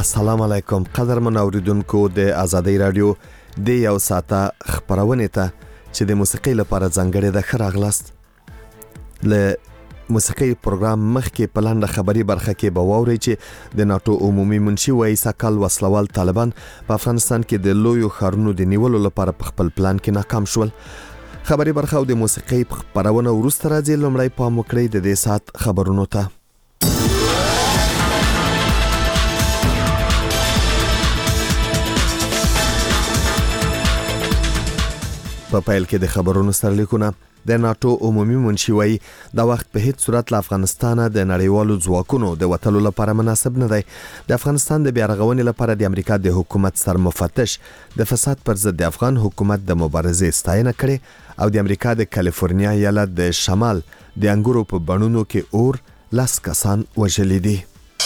السلام علیکم قدرمن اوریدونکو د آزادۍ رادیو د یو ساعته خبرونه ته چې د موسیقۍ لپاره ځانګړې د خراغلاست له موسیقۍ پروګرام مخکې په لاندې خبري برخه کې به واوري چې د ناتو عمومي منشي وایي سکل وسلوال طالبان په افغانستان کې د لویو ښارونو د نیولو لپاره په خپل پلان کې ناکام شول. خبري برخه او د موسیقۍ خبرونه وروسته راځي. لومړی پام وکړئ د دې ساعت خبرونو ته. په پیل کې د خبرونو سرلیکونه. د ناتو عمومي منشي وایي دا وخت په هیڅ صورت له افغانستانه د نړیوالو ځواکونو د وټلو لپاره مناسب نه دی. د افغانستان د بیارغونې لپاره د امریکا د حکومت سرمفتش د فساد پر ضد د افغان حکومت د مبارزې ستاینه کړې او د امریکا د کالیفورنیا ایالت د شمال د انګورو په بڼونو کې اور 10 کسان وژلي دي.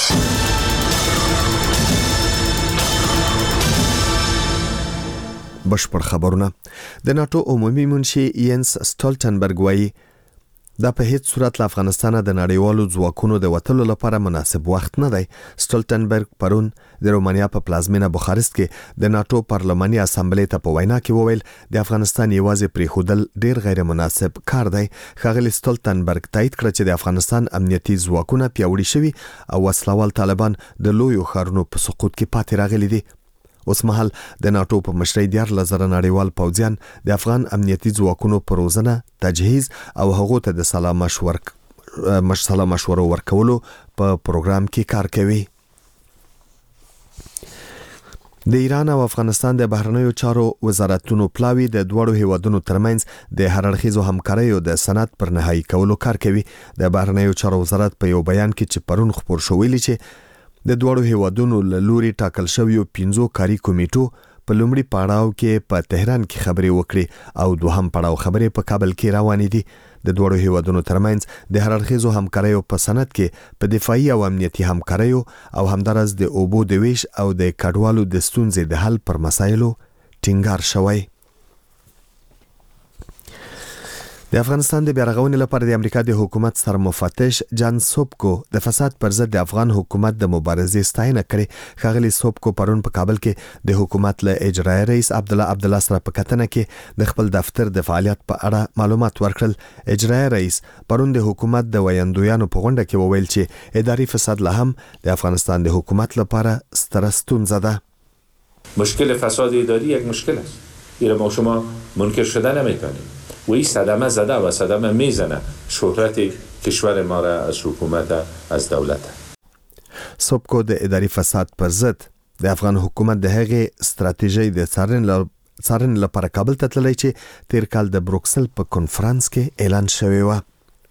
بشپړ خبرونه. د ناتو عمومي منشي ینس سټولټنبرګ وایي دا په هیڅ صورت له افغانستانه د نړیوالو ځواکونو د وټلو لپاره مناسب وخت نه دی. سټولټنبرګ پرون د رومانیا په پلازمینه بوخارست کې د ناتو پارلماني اسامبلې ته په وینا کې وویل د افغانستان یوازې پریښودل ډیر غیر مناسب کار دی. ښاغلي سټولټنبرګ تایید کړ چې د افغانستان امنیتي ځواکونه پیاوړي شوي او وسلوال طالبان د لویو ښارونو په سقوط کې پاتې راغلي دي. اوس مهال د ناتو په مشرۍ 10,000 نړیوال پوځیان د افغان امنیتي ځواکونو په روزنه، تجهیز او هغو ته د سلا مشورو ورکولو په پروګرام کې کار کوي. د ایران او افغانستان د بهرنیو چارو وزارتونو پلاوی د دوړو هیوادونو ترمنځ د هررخیزو همکاریو د سند پر نهایی کولو کار کوي. د بهرنیو چارو وزارت په یو بیان کې چې پرون خبر شو ویلي چې د دوړو هیوادونو له لوري ټاکل شویو 15 کاري کمیټو په لومړي پړاو کې په تهران کې خبرې وکړي او دوهم پړاو خبرې په کابل کې روانې دي. د دوړو هیوادونو ترمنځ د هررخیزو همکاریو په سند کې په دفاعي او امنیتي همکاریو او همدارس د اوبو د ویش او د کډوالو د ستونزې د حل پر مسایلو ټینګار شوی. د افغانستان د بیارغونې لپاره د امریکا د حکومت سرمفتش جان سوبکو د فساد پر ضد د افغان حکومت د مبارزې ستاینه کړې. ښاغلي سوبکو پرون په کابل کې د حکومت له اجرایي رئیس عبدالله سره په کتنه کې د خپل دفتر د فعالیت په اړه معلومات ورکړل. اجرایي رئیس پرون د حکومت د ویاندویانو په غونډه کې وویل چې اداري فساد له هم د افغانستان د حکومت لپاره ستره ستونزه ده. مشکل فساد اداری یک مشکل است. این ما شما منکر شده نمیتونید. و این صدمه زده و صدمه میزنه شهرت کشور ما را از حکومت از دولت. سوبکو د اداري فساد پر ضد د افغان حکومت د هغې ستراتیژۍ د څارنې لپاره کابل ته تللی چې تیر کال د بروکسل په کنفرانس کې اعلان شوی و.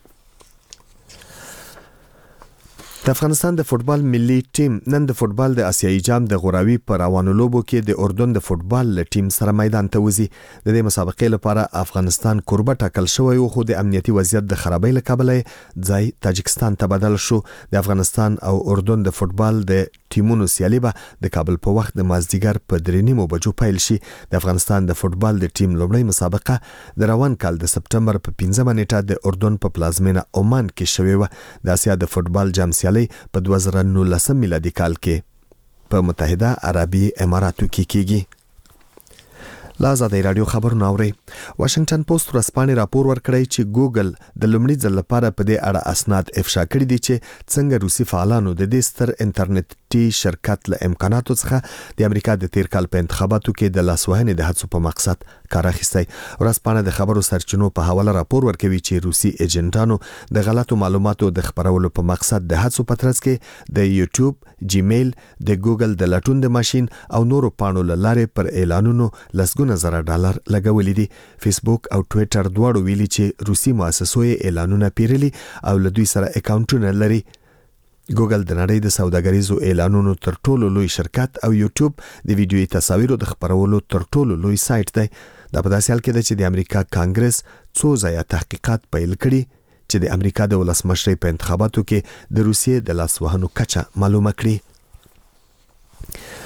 د افغانستان د فوتبال ملي ټیم نن د فوتبال د آسیایي جام د غوراوي په روانو لوبو کې د اردن د فوتبال ټیم سره میدان ته وځي. د دې مسابقې لپاره افغانستان کوربه ټاکل شوی و خو د امنیتي وضعیت د خرابۍ له کبله ځای تاجکستان ته بدل شو. د افغانستان او اردن د فوتبال د ټیمونو سیالي به د کابل په وخت د مازدیګر په 3:30 بجو پیل شي. د افغانستان د فوتبال د ټیم لومړی مسابقه د روان کال د سپټمبر په 15 نیټه د اردن په پلازمینه عمان کې شوې و. د آسیا د فوتبال جام په 2019 میلادي کال کې په متحده عربي اماراتو کې کیږي. لا آزادۍ رادیو خبرونه اورئ. واشنگټن پوسټ ورځپاڼې راپور ورکړی چې ګوګل د لومړي ځل لپاره په دې اړه اسناد افشا کړي دي چې څنګه روسي فعالانو د دې ستر انټرنیټي شرکت له امکاناتو څخه د امریکا د تیر کال په انتخاباتو کې د لاسوهنې د هڅو په مقصد کار اخیستی. ورځپاڼه د خبرو سرچینو په حواله راپور ورکوي چې روسي ایجنټانو د غلطو معلوماتو د خپرولو په مقصد د هڅو په ترڅ کې د یوټیوب، جیمیل، د ګوګل د لټون د ماشین او نورو پاڼو له لارې پر اعلانونو $100,000 لګولې دي. فیسبوک او ټویټر دواړو ویلي چې روسي مؤسسو یې اعلانونه پیرلي او له دوی سره اکاونټونه لري. ګوګل د نړۍ د سوداګریزو اعلانونو تر ټولو لوی شرکت او یوټیوب د ویډیوي تصاویرو د خپرولو تر ټولو لوی سایت دی. دا په داسې حال کې ده چې د امریکا کانګرس څو ځایه تحقیقات پیل کړي چې د امریکا د ولسمشرۍ په انتخاباتو کې د روسیې د لاسوهنو کچه معلومه کړي.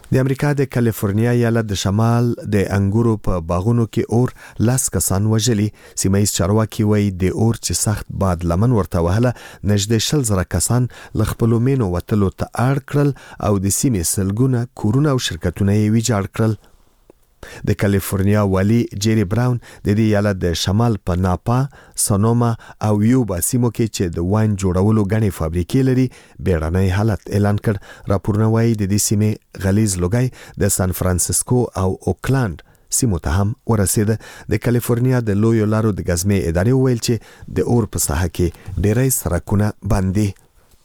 د امریکا د کالیفورنیا ایالت د شمال د انګورو په باغونو کې اور 10 کسان وژلي. سیمایي چارواکي وایي د اور چې سخت باد لمن ورته وهله نږدې 20,000 کسان له خپلو مینو وتلو ته اړ کړل او د سیمې سلګونه کورونه او شرکتونه یې ویجاړ کړل. د کالیفورنیا والی جيري براون د دې ایالت د شمال په ناپا، سونوما او یوبا سیمو کې چې د واین جوړولو غني فابریکې لري بیړنی حالت اعلان کړ. راپورونه وایي د دې سیمې غلیظ لوګي د سان فرانسیسکو او اوکلاند سیمو ته هم ورسېده. د کالیفورنیا د لویو لارو د غزمې ادارې ویل چې د اور په ساحه کې ډېری سرکونه بند دي.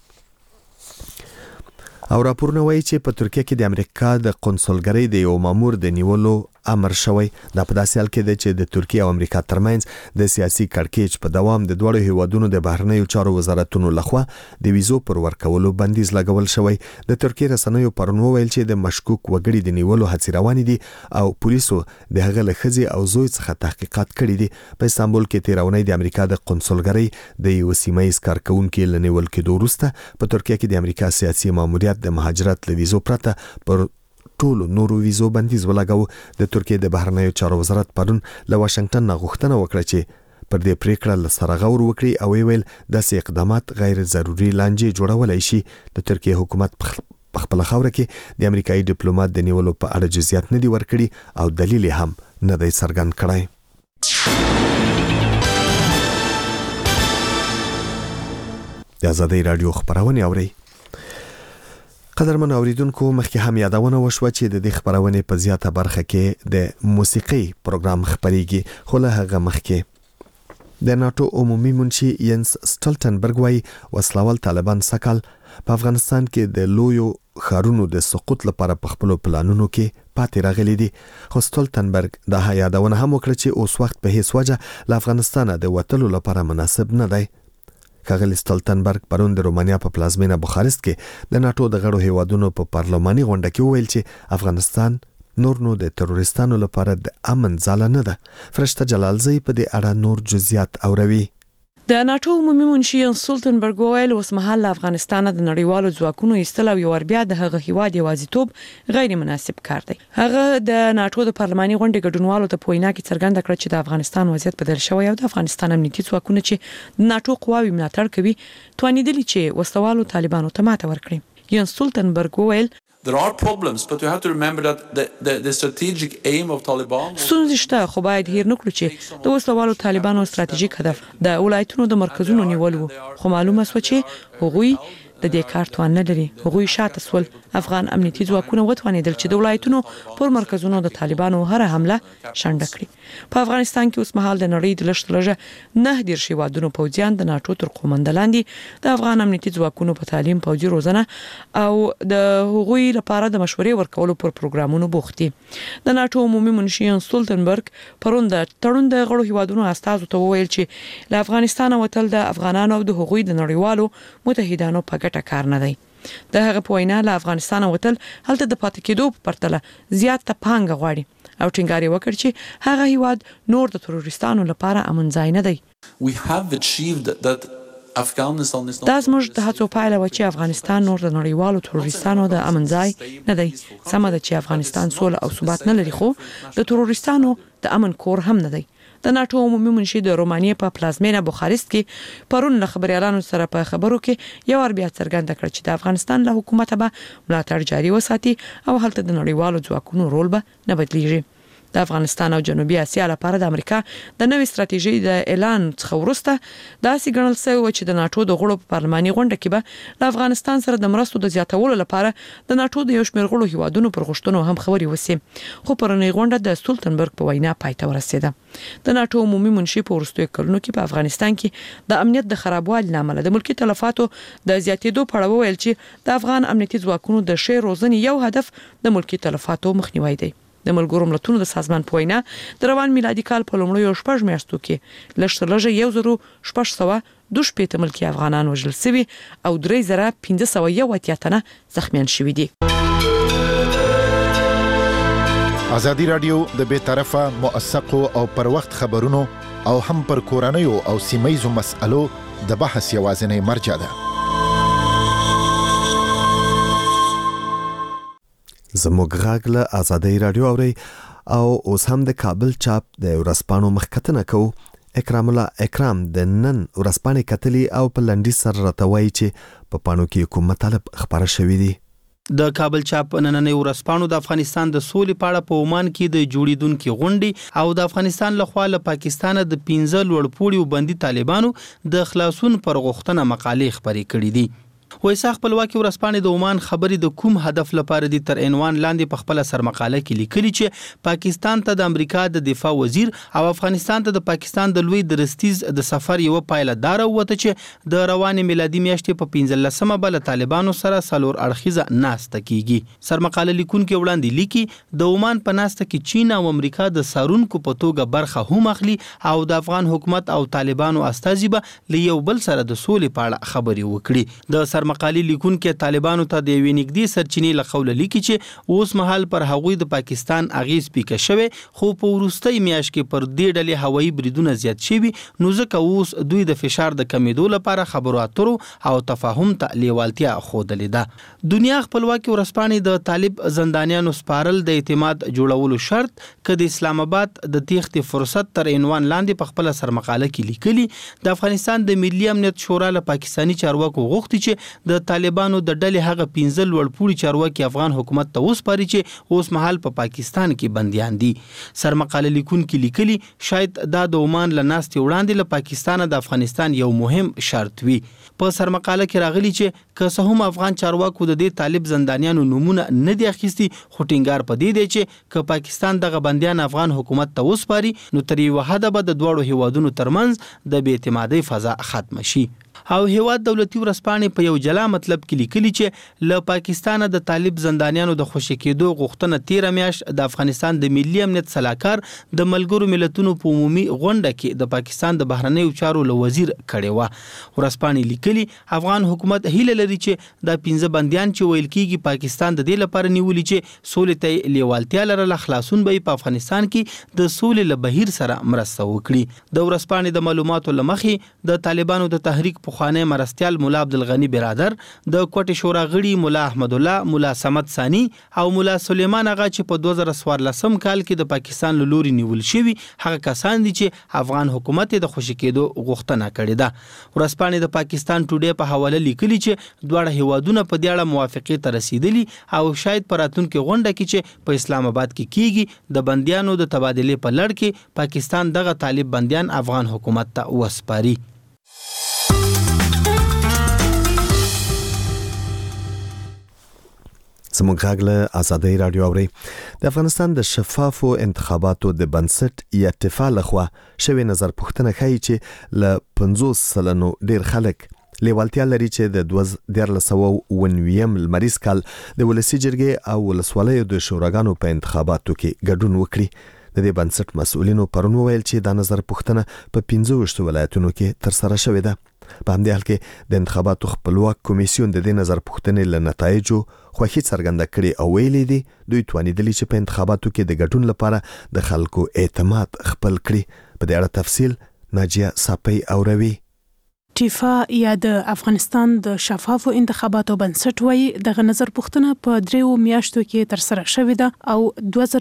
او راپورونه وایي چې په ترکیه کې د امریکا د قونسلګرۍ د یو مامور د نیولو امر شوی. دا په داسې حال کې دی چې د ترکیه او امریکا ترمنځ د سیاسي کړکېچ په دوام د دوړو هیوادونو د بهرنیو چارو وزارتونو لخوا د ویزو پر ورکولو بندیز لګول شوی. د ترکیه رسنیو پرون ویل چې د مشکوک وګړي د نیولو هڅې روانې دي او پولیسو د هغه له ښځې او زوی څخه تحقیقات کړي دي. په استانبول کې تیرونی د امریکا د قونسلګرۍ د یو سیمایي کارکونکو له نیول کېدو وروسته په ترکیه کې د امریکا سیاسي ماموریت د مهاجرت له ویزو پرته پر ټولو نورو ویزو بندیز ولګاوه. د ترکیه د بهرنیو چارو وزارت پرون له واشنگټن نه غوښتنه وکړه چې پر دې پریکړه له سره غور وکړي او ویل داسې اقدامات غیر ضروري لانجې جوړولای شي. د ترکیه حکومت په خپل خاوره کې د امریکایي ډیپلوماټ د نیولو په اړه جزئیات نه دي ورکړي او دلیل هم نه دی څرګند کړی. د آزادۍ رادیو خبرونه اوري. قدرمن اوریدونکو مخکې هم یادونه وشوه چې د دې خبرونه په زیاته برخه کې د موسیقي پروګرام خبريږي. خو له هغه مخکې د ناتو عمومي منشي ینس سټولټنبرګ وايي وسلوال طالبان سکهال په افغانستان کې د لویو خارونو د سقوط لپاره په خپل پلانونو کې پاتې راغلي دي. خو سټولټنبرګ دا یادونه هم وکړه چې اوس وخت په هیڅ وجه له افغانستان د وټلو لپاره مناسب نه دی. ښاغلی سټولټنبرګ پرون د رومانیا په پلازمینه بخارست کې د ناتو د غړو هیوادونو په پارلماني غونډه کې ویل چې افغانستان نور نو د تروریستانو لپاره د امن ځای نه ده. فرشته جلالزی په دې اړه نور جزئیات اوروي. د ناتو عمومي منشي ینس سټولټنبرګ ویل اوس مهال افغانستان د نړیوالو ځواکونو ایستل او یو بیا د هغه هیواد یوازیتوب غیر مناسب کار دی. هغه د ناتو د پارلماني غونډې ګډونوالو ته په وینا کې څرګنده کړ چې د افغانستان وضعیت بدل شوی او د افغانستان امنیتي ځواکونه چې د ناتو قواوی ملاتړ کوي توانیدلی چې وسوالو طالبانو ته ماته ورکړي. ینس سټولټنبرګ ویل There are problems, but you have to remember that the strategic aim of Taliban. ستونزې شته خو باید هیر نکړو چې د وسلوالو طالبانو ستراتیژیک هدف د ولایتونو د مرکزونو نیول وو. خو معلومه شو چې هغوی د دې کار توان نه لري. هغوی شاته سول. افغان امنیتي ځواکونه وتوانیدل چې د ولایتونو پر مرکزونو د طالبانو هر حمله شنډه کړي. په افغانستان کې اوس مهال د نړۍ د لږ 9 هیوادونو پوځیان د ناتو تر قومندې لاندې د افغان امنیتي ځواکونو په تعلیم، پوځي روزنه او د هغوی لپاره د مشورې ورکولو پر پروګرامونو بوخت دي. د ناتو عمومي منشي ینس سټولټنبرګ پرون د تړون د غړو هیوادونو استازو ته وویل چې له افغانستان وتل د افغانانو او د هغوی د نړیوالو متحدانو په ګټه کار نه دی. د هغه په وینا له افغانستان وتل هلته د پاتې کېدو په پرتله زیات پانګه غواړي او ټینګار وکړ چې هغه هیواد نور د تروریستانو لپاره امن ځای نه دی. We have achieved that Afghanistan is not. دا زموږ د هڅو پایله و چې افغانستان نور د نړیوالو تروریستانو د امن ځای نه دی. سمه ده چې افغانستان سوله او ثبات نه لري خو د تروریستانو د امن کور هم نه دی. د ناتو عمومي منشي د رومانیې په پلازمینه بخارست کې پرون له خبريالانو سره په خبرو کې یو بیا څرګنده کړ چې د افغانستان له حکومت به ملاتړ جاري وساتي او هلته د نړیوالو ځواکونو رول به نه بدلیږي. د افغانستان او جنوبي اسیا لپاره د امریکا د نوې ستراتیژۍ د اعلان څخه وروسته داسې ګڼل شوی چې د ناتو د غړو په پارلماني غونډه کې به له افغانستان سره د مرستو د زیاتولو لپاره د ناتو د یو شمېر غړو هیوادونو پر غوښتنو هم خبري وسی. خو پرونی غونډه د سټولټنبرګ په وینا پای ته ورسېده. د ناتو عمومي منشي په وروستیو کلونو کې په افغانستان کې د امنیت د خرابوالي لامل د ملکی تلفاتو د زیاتېدو په اړه ویل چې د افغان امنیتي ځواکونو د شی روزنې یو هدف د ملکی تلفاتو مخنیوي دی. د ملګرو ملتونو د سازمان په وینا د روان میلادي کال په لومړیو 6 میاشتو کې لږ 1602 ملکی افغانان وژل شوي او 3501 تنه زخمیان شوي دي. ازادي رادیو د بی‌طرفه موثقو او پر وخت خبرونو او هم پر کورنیو او سیمایي مسألو د بحث یوازینی مرجع ده. زموږ غږ له آزادۍ رادیو اوري او اوس هم د کابل چاپ د ورځپاڼو مخکتنه کوو. اکرام الله اکرام د نن ورځپاڼې کتلي او په لنډي سره راته وایي چې په پاڼو کې کوم مطالب خپاره شوي دي. د کابل چاپ نننۍ ورځپاڼو د افغانستان د سولې په اړه په عمان کې د جوړیدونکو غونډې او د افغانستان لخوا له پاکستان د 15 لوړپوړي وبندي طالبانو د خلاصون پر غوښتنه مقالې خپرې کړې دي. وایسا خپلواکي ورځپاڼې د عمان خبرې د کوم هدف لپاره دي تر عنوان لاندې په خپل سرمقاله کې لیکلي چې پاکستان ته د امریکا د دفاع وزیر او افغانستان ته د پاکستان د لوی درستیز د سفر یو پایله دار وته چې د رواني میلادي میاشتې په 15مه بل طالبانو سره سلور اړخیزه ناسته کیږي. سرمقاله لیکونکو وړاندې لیکي د عمان په ناسته کې چین او امریکا د سارونکو په توګه برخه هم اخلي او د افغان حکومت او طالبانو استازي به له یو بل سره د سولې په اړه خبرې وکړي. د مقالې لیکونکو طالبانو ته د یوې نږدې سرچینې له قوله لیکي چې اوس مهال پر هغوی د پاکستان اغیز پیکه شوی خو په وروستۍ میاشت کې پر دې ډلې هوایي بریدونه زیات شوي نو ځکه اوس دوی د فشار د کمیدو لپاره خبرو اترو او تفاهم ته لیوالتیا ښودلې ده. دنیا خپلواکي ورځپاڼې د طالب زندانیانو سپارل د اعتماد جوړولو شرط که د اسلام آباد د تیښتې فرصت تر عنوان لاندې په خپل سرمقاله کې لیکلي. د افغانستان د ملي امنیت شورا له پاکستاني چارواکو غوښتي چې د طالبانو د ډلې هغه 15 لوړپوړي چارواکي افغان حکومت ته وسپاري چې اوس مهال په پاکستان کې بنديان دي. سرمقاله لیکونکو لیکلي شاید دا د عمان له ناستې وړاندې له پاکستان د افغانستان یو مهم شرط وي. په سرمقاله کې راغلي چې که څه هم افغان چارواکو د دې طالب زندانیانو نمونه نه دي اخیستي خو ټینګار په دې دی چې که پاکستان دغه بنديان افغان حکومت ته وسپاري نو تر یو حده به د دوړو هیوادونو ترمنځ د بې اعتمادۍ فضا ختم شي. او هیواد دولتي ورځپاڼې په یو جلا مطلب کې لیکلي چې له پاکستان د طالب زندانیانو د خوشی کېدو غوښتنه 13 میاشت د افغانستان د ملي امنیت صلاحکار د ملګرو ملتونو په عمومي غونډه کې د پاکستان د بهرنیو چارو له وزیر کړي و. ورځپاڼې لیکلي افغان حکومت هیله لري چې د 15 بنديان چې ویل کېږي پاکستان د دې لپاره نیولي چې سولې ته لیوالتیا لرله خلاصون به په افغانستان کې د سولې له بهیر سره مرسته وکړي. د ورځپاڼې د معلوماتو لمخې د طالبانو د تحریک پخوانی مرستیال مولا عبدالغنی برادر د کوټې شورا غړي مولا احمد الله مولا صمد ثانی او مولا سلیمان اغا چې په 2014 کال کې د پاکستان له لوري نیول شوی هغه کسان دي چې افغان حکومت د خوشی کېدو غوښتنه کړې ده. ورځپاڼې د پاکستان ټوډے په حواله لیکلي چې دواړه هیوادونه په دې اړه موافقې ته رسیدلي او شاید په راتلونکي غونډه کې چې په اسلام آباد کې کیږي د بنديانو د تبادلې په لړ کې پاکستان دغه طالب بنديان افغان حکومت ته وسپاري. زموږ غږ له آزادۍ رادیو اوري. د افغانستان د شفافو انتخاباتو د بنسټ یا اتفاق لخوا شوی نظر پوښتنه کوي چې له 50% ډیر خلک لیوالتیا لري چې د 2019 لمریز کال د ولسی جرګې او ولسوالیو د شوراګانو په انتخاباتو کې ګډون وکړي. د دې بنسټ مسؤلینو پرون ویل چې دا نظر پوښتنه په 15 ولایتونو کې تر سره شوې ده. په همدې حال کې د انتخاباتو خپلواک کمیسیون د دې نظر پوښتنې له نتایجو خوښي څرګنده کړې او ویلي دي دوی توانیدلی چې په انتخاباتو کې د ګډون لپاره د خلکو اعتماد خپل کړي. په دې اړه تفصیل ناجیه صاپی اوروي. ټیفا یا د افغانستان د شفافو انتخاباتو بنسټ وایي دغه نظر پوښتنه په 3 میاشتو کې تر سره شوې ده او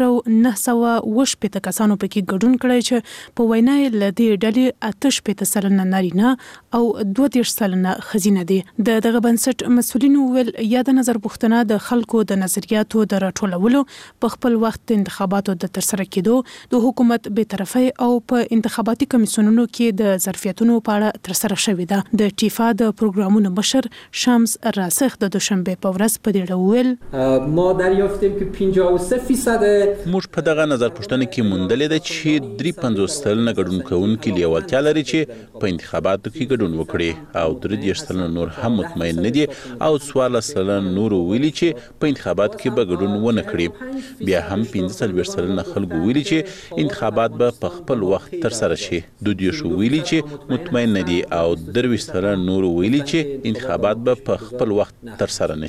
2918 کسانو پکې ګډون کړی چې په وینا یې له دې ډلې 88% نارینه او 32% ښځینه دي. دغه بنسټ مسؤلینو ویل یا د نظر پوښتنه د خلکو د نظریاتو د راټولولو په خپل وخت انتخاباتو د تر سره کېدو د حکومت بې طرفۍ او په انتخاباتي کمیسیونونو کې د ظرفیتونو په اړه تر سره شوې ده. د ټیفا د پروګرامونو مشر شمس راسخ د دوشنبه په ورځ په دې ډول ما دریافتیم که 53% موږ په دغه نظر پوښتنه کې موندلې ده چې 53% ګډون کوونکي لیوالتیا لري چې په انتخاباتو کې ګډون وکړي او 33% نور هم مطمئن نه دي او 14% نور ویلي چې په انتخابات کې به ګډون ونه کړي. بیا هم 45% خلکو ویلي چې انتخابات به په خپل وخت تر سره شي. 22 ویلي چې مطمئن نه دي او 23% نور ویلي چې انتخابات به په خپل وخت تر سره نشي.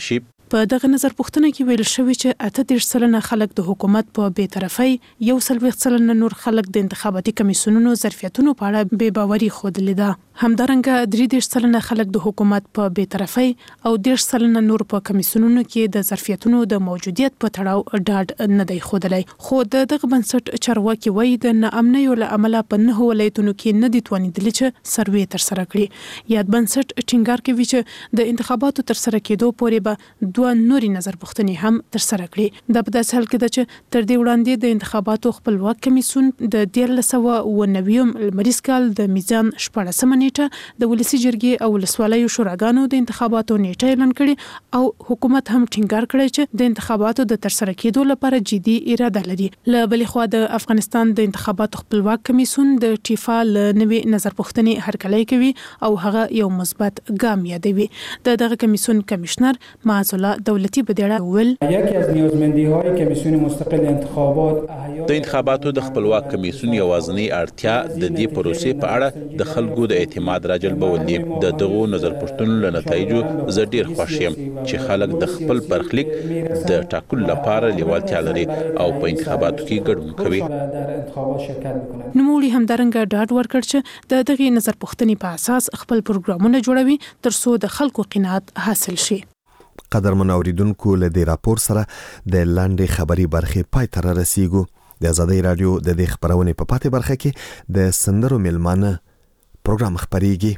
په دغه نظر پوښتنه کې ویل شوی چې 38% خلک د حکومت په بې طرفۍ 41% نور خلک د انتخاباتي کمیسیونونو ظرفیتونو په اړه بې باوري ښودلې ده. همدارنګه 33% خلک د حکومت په بې طرفۍ او 10% نور په کمیسیونونو کې د ظرفیتونو د موجودیت په تړاو ډاډ نه دی ښودلی. خو دغه بنسټ چارواکي وایي د ناامنیو له امله په 9 ولایتونو کې نه دي توانیدلي چې سروې ترسره کړي. یاد بنسټ ټینګار کوي چې د انتخاباتو ترسره کېدو پورې به 2 نوري نظر پوښتنې هم ترسره کړي. دا په داسې حال کې ده چې تر دې وړاندې د انتخاباتو خپلواک کمیسیون د 1990 لمریز کال د میزان 14 نیټه د ولسی جرګې او ولسوالیو شوراګانو د انتخاباتو نیټه اعلان کړي او حکومت هم ټینګار کړی چې د انتخاباتو د ترسره کېدو لپاره جدي اراده لري. له بلې خوا د افغانستان د انتخاباتو خپلواک کمیسیون د ټیفا له نوې نظر پوښتنې هرکلی کوي او هغه یو مثبت ګام یادوي. دغه کمیسیون کمشنر معاذ الله دولتي په دې اړه ویل یکی از نیازمندی‌های کمیسیون مستقل انتخابات د انتخاباتو د خپلواک کمیسیون یوازینی اړتیا د دې پروسې په اړه د خلکو د اعتماد راجلبول دي. د دغو نظر پوښتنو له نتایجو زه ډیر خوښ یم چې خلک د خپل برخلیک د ټاکلو لپاره لیوالتیا لري او په انتخاباتو کې ګډون کوي. نوموړي همدارنګه ډاډ ورکړ چې دغه نظر پوښتنې په اساس خپل پروګرامونه جوړوي ترڅو د خلکو قناعت حاصل شي. قدرمن اوریدونکو له دې راپور سره د لاندې خبري برخې پای ته رسیدو. د آزادۍ رادیو د دې خبرونې په پاتې برخه کې د سندرو میلمانه پروګرام خبريږي.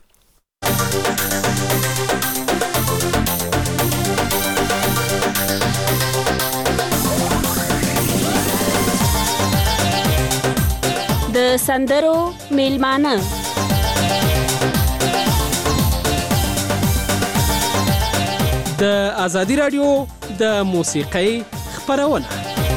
د سندرو میلمانه د آزادۍ رادیو د موسیقۍ خبرونه.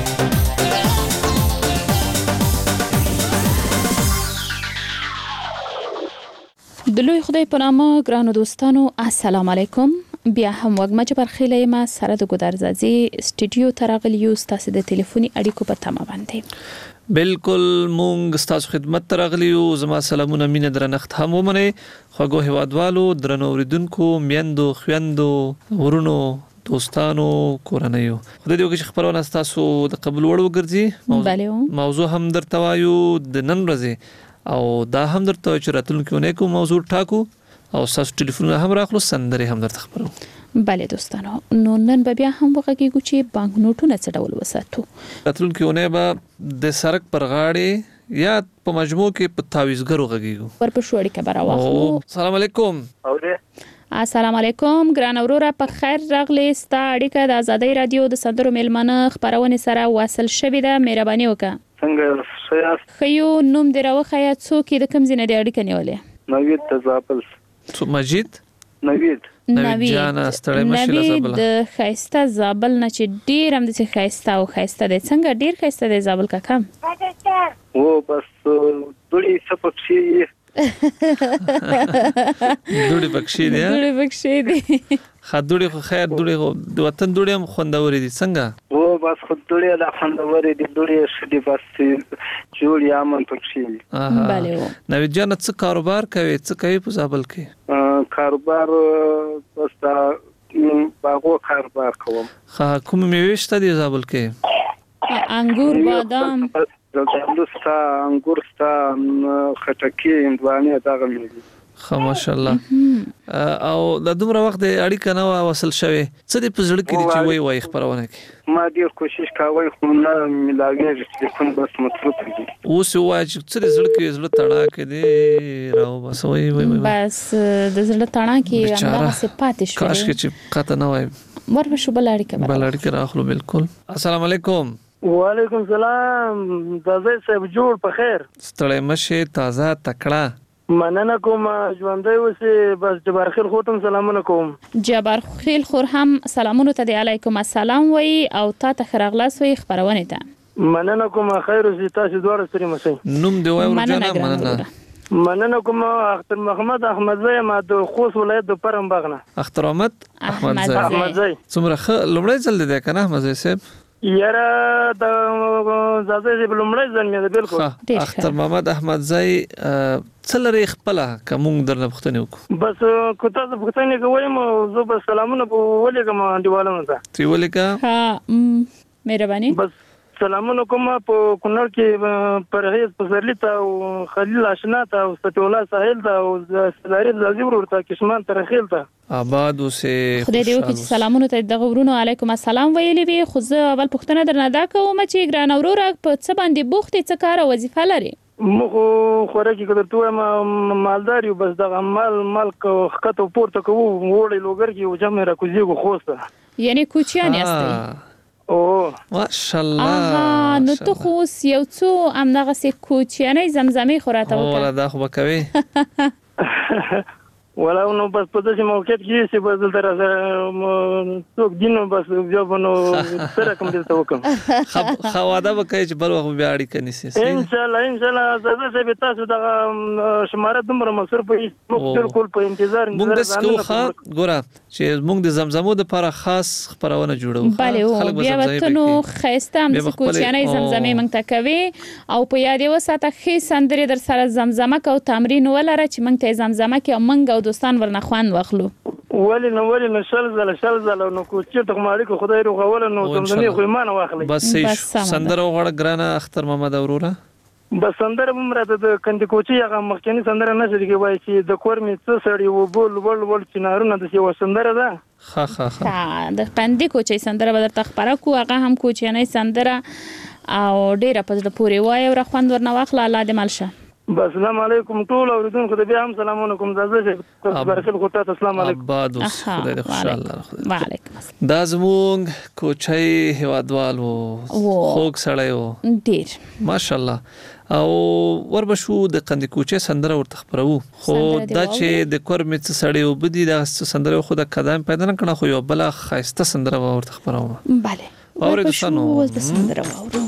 د لوی خدای په نامه ګرانو دوستانو السلام علیکم. بیا هم وګمچ برخیلې ما سره د ګودرزازي سټوډیو ترغلیو ستاسو د ټلیفوني اړیکو په تمه باندې بالکل مونږ ستاسو خدمت ترغلیو. زما سلامونه مینه درنښت هم ومنه. خوږو هوادوالو درنو اوریدونکو میندو خويندو ورونو دوستانو کورنیو خدای دې وکړي خبرونه تاسو د قبول وړ وګرځي. موضوع هم درته وایو د نن ورځې او دا هم درته چې راتلونکو نه کوم موضوع ټاکو او تاسو ټلیفون هم راخلو سندره هم درته خبرو. بله دوستانو نو نن بیا هم وګورئ چې بانک نوټونه څه ډول وساتو. راتلونکو نه به د سرک پر غاړې یا په مجموع کې په تعویزګرو غږیږو. ورپه شوړی کبره واخلو. السلام علیکم. السلام علیکم ګران اورورا په خیر راغلی. ستا اړیکه د آزادۍ رادیو د سندرو میلمانه خبرونه سره واصل شوې ده. مهرباني وکړه. څنګه خیو نوم دې راوخیا څوک د کوم ځای نه دی اړیکه نیولې؟ نوید تزابل. مجید نوید جانا ستړی مشه لزابل. د خایسته زابل نه چې ډیر هم د خایسته او خایسته د څنګه ډیر خایسته د زابل کا کم و بس دوی سپکشي دوی بکشي دي خدوړي خو خیر دوی د وطن دوی هم خوندوري دي څنګه و بس خو دوی لا خوندوري دي دوی شدي بس جوړ یا من پکشي. بله نو جان څه کاروبار کوي څه کوي په زابل کې؟ کاروبار بس دا باغو کاروبار کوم. کوم میوه شته دی زابل کې؟ انګور بادام زردالو انګور خټکی هندوانه دغه میوه. ماشاءالله. او د دومره وخت اړیکه نه وصل شوه څه دې په زړه کې چې وای خبرونه کې؟ ما ډیر کوشش کاوه خو نه ملاویږي چې کوم بس مصروف دي. اوس وای چې څه دې زړه کې زړه تړا کې دی راو بس وای بس د زړه تړا کې هغه صفات شوه. کاش کې چې قطه نه وای ورته شو بل اړیکه راخلو. بالکل. السلام علیکم. وعلیکم السلام. تازه صاحب جوړ په خیر؟ ستړی مشه تازه تکړه. مننه کوم ژوندۍ اوسې. بس جبار خیل خورتم سلامونه کوم. جبار خیل خور هم سلامونه ته دی علیکم السلام وای او تا ته خراغلاس وای خبرونه ته. مننه کوم خیر اوسې تاسو دوه سره مسئ. نوم دی وای ورجانه مننه کوم اختر محمد احمدزی ما د خوست ولایت د پرم باغ نه. اختر احمدزی څومره لومړی ځل دی کنه احمدزی صاحب؟ یاره د زازه چې بلمړی ځل مې ده بالکل اختر محمد احمدزی څلری خپل کوم درنه پښتنه وکړو بس کو تاسو پښتنه کوم زه بس سلامونه ولیکم انډیوالانو ته تی ولیکا ها مهرباني بس سلامونه کوم په کونړ کې پرهیز پسرلی ته او خلیل آشنا ته او ستولا ساحل ته او سلاری لازم ورته کشمان ترخیل ته آباد اوسه خدای دې وکړي سلامونه ته دغه ورونو علیکم السلام ویلي وي خو زه اول پښتنه درنه دا کوم چې ګران اورور په څه باندې بوختي څه کار وظیفه لري مخه خوراکي کړه مالدار یو بس دغه مال خطو پورته کوو وړي لوګر کې او جمع را کوزيګو خوسته یعنی کوچیان یاستئ او ماشاءالله نو ته خو یو څو امنغه سې کوچیانې زمزمې خوراته وکړه ولا دا خو بکوي ولا نو بس په دې موقع کې چې بس درته څوک دینو بس بیا بنو سره کوم دې وکم خواده وکړي چې بل وخت بیا اړیکه نیسي ان شاء الله زه به تاسو د شماره دومره مصر په بالکل په انتظار موږ د سکو ګوره چې موږ د زمزمو د لپاره خاص خبرونه جوړو بله بیا وته نو خسته هم د کوچیانې زمزمې موږ ته کوي او په یاد وساته خې سندري در سره زمزمه کو تمرین ولره چې موږ ته زمزمه کې موږ دوستان ورنه خوان واخلو ولی نو شل زله نو کوچې ته مالک خدای روغول نو زمزمې خو ایمان واخلي بس سندره وغړ ګرانه اختر محمد اورورا بس سندره ممراته د کندې کوچې هغه مخکنی سندره نه شي کې وای چې د کور می څه سړی و بول چنارونه د یو سندره ده ها د کندې کوچې سندره بدر تخبره کو هغه هم کوچې نه سندره او ډیره په دې پورې وای او خوند ورنه واخله الله دې مالشه بس السلام علیکم ټول اوریدونکو ته بیا هم سلام علیکم زازه برکت خو ته السلام علیکم آباد اوس خدای دې خوشاله وعلیکم دا زمونږ کوچي هوادوالو خوږ سړی و ډیر ماشاءالله او وربشو د قندې کوچې سندره ورته خبرو خو دا چې د کورمې څه سړی و بدی دا سندره خو د قدم پیدا نه کړه خو یو بل خاصه سندره ورته خبرو bale وربشو د سندره وورو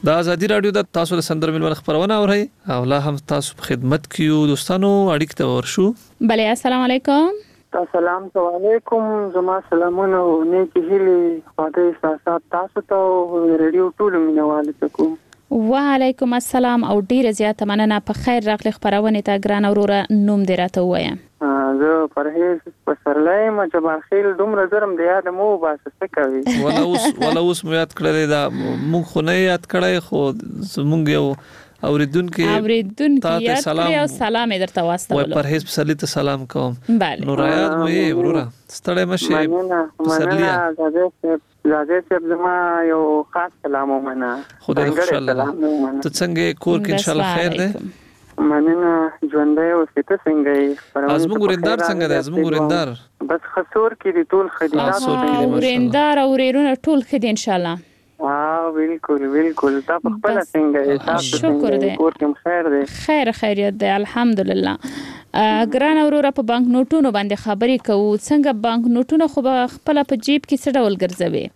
د ازادي رادیو د تاسو له سندر ملمن خبرونه اورئ او لا هم تاسو په خدمت کې یو دوستانو اړیکې ته ورشو. بله السلام علیکم. السلام علیکم. زما سلامونه او نیکی هیلې خدای احساسات تاسو ته او ریډیو ټول مینوالو ته کوم. وعلیکم السلام او ډیره زیاته مننه. په خیر راغلی خبرونه ته ګران اوروره نوم دې راته ووایم. زه پرهیز پسرلی ما جبار خیل دومره زرم د یاد مو باسه څه کوي ولا اوس مو یاد کړی دا مونږ خو نه یاد کړی خو زمونږ یو اوریدونکو یاد کړی او سلام درته واستول. وای پرهیز پسرلی ته سلام کوم. بله نو رايات مو یې وروره ستړی مشه پسرلی زاده صاحب زما یو خاص سلام ومنه. خدای دې خوشاله ته څنګه کور کې ان شاء الله خیر دی؟ مننه ژوندۍ اوسې ته څنګه یې؟ زموږ ورندار څنګه دی؟ زموږ ورندار بس خسور کې دي ټول ښه دي. ورندار او ورېرونه ټول ښه دي ان شاء الله. بالکل تا په خپل څنګه یې؟ تاسو شکر دی کور کې خیر دی؟ خیریت دی الحمدلله. ګران اوروره په بانک نوټونو باندې خبرې کوو. څنګه بانک نوټونه خو به خپل په جیب کې څه ډول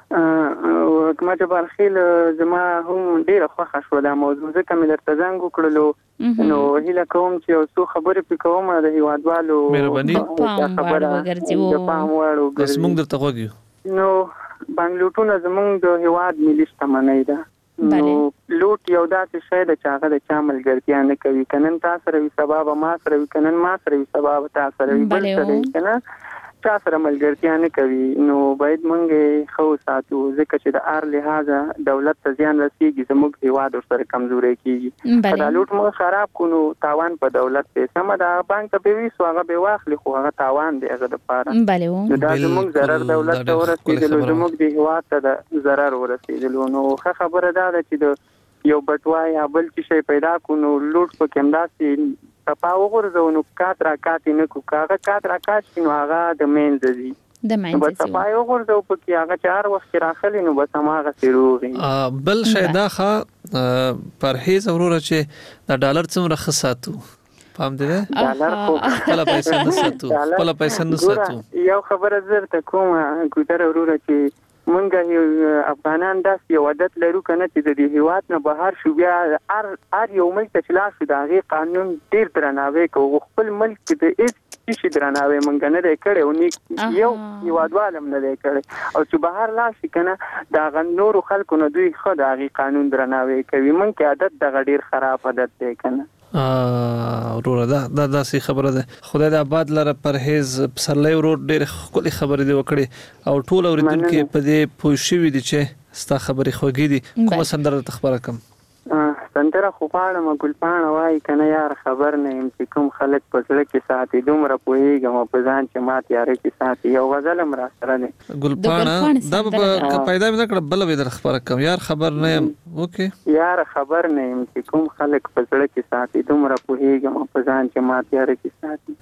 ګرځوي؟ ما جبار خیل زما هم ډیره خوښه شو دا موضوع ځکه مې درته زنګ وکړلو نو هیله کوم چې یو څو خبرې پکې کوم د هیوادوالو مهرباني پام وړو بس موږ درته غوږیو. نو بانک نوټونه زموږ د هیواد ملي شتمنۍ ده. نو لوټ یو داسې شی ده چې هغه د چا ملګرتیا نه کوي. کنن تا سره وي سبا به ما سره وي، کنن ما سره وي سبا به تا سره وي، بل سره وي کنه چا سره ملګرتیا نه کوي. نو باید موږ خو ساتو ځکه چې د ار لحاظه دولت ته زیان رسیږي، زموږ هیواد سره کمزوري کیږي. دا لوټ مو خراب کونو تاوان په دولت ته سم دا بانک ته به وسو هغه به واخلي خو هغه تاوان دی هغه د پاره. دا زموږ ضرر دولت ته ورسېدل، زموږ د هیواد ته د ضرر ورسېدل. نو ښه خبره ده چې د یو بټوای یا بل شي پیدا کونو لوټ په کمداسي په وګورځو نو کاترا کاتې نه کو کاغه کاترا کات نو هغه د مین دي بس په وګورځو په کې هغه 4 وخت راخلی نو بس هغه سیروغي. بل شایدا ښه پرهیز اوروره چې د ډالر څومره خساتو پام دې ډالر خو خپل پیسې نه ساتو. یو خبره زرته کوم ګودر اوروره چې مونږ افغانان داس یو عادت لرو کنه چې د هیواد نه بهر شو بیا ار یو ملک ته خلاص د هغه قانون ډیر درناوی کوو. خپل ملک د هیڅ شي درناوی مونږ نه کړی او یو هیوادوالم نه کړی او چې بهر لاس کنه دا غنور خلکو نه دوی خو د هغه قانون درناوی کوي. مونږ کې عادت د ډیر خراب عادت دی کنه. وروره دا سي خبره ده. خدای د آباد لره پرهیز پسرلی ورور ډېر خولي خبرې دی وکړي او ټول اوریدونکو په دې پوه شوي دي چې ستا خبرې خوږې دي. کومه سندره تخبره کم سندره خو پاړم ګلپاڼه وای کنه یار خبر نه يم چې کوم خلک په سره کې ساتي دومره پوهیږم په ځان چې ما تیارې کې ساتي. یو غزل مرا سره ده ګلپاڼه دا په پیدا مې کړ بل به در خبره کم یار خبر نه يم. اوکې یار خبر نه يم چې کوم خلک په سره کې ساتي دومره پوهیږم په ځان چې ما تیارې کې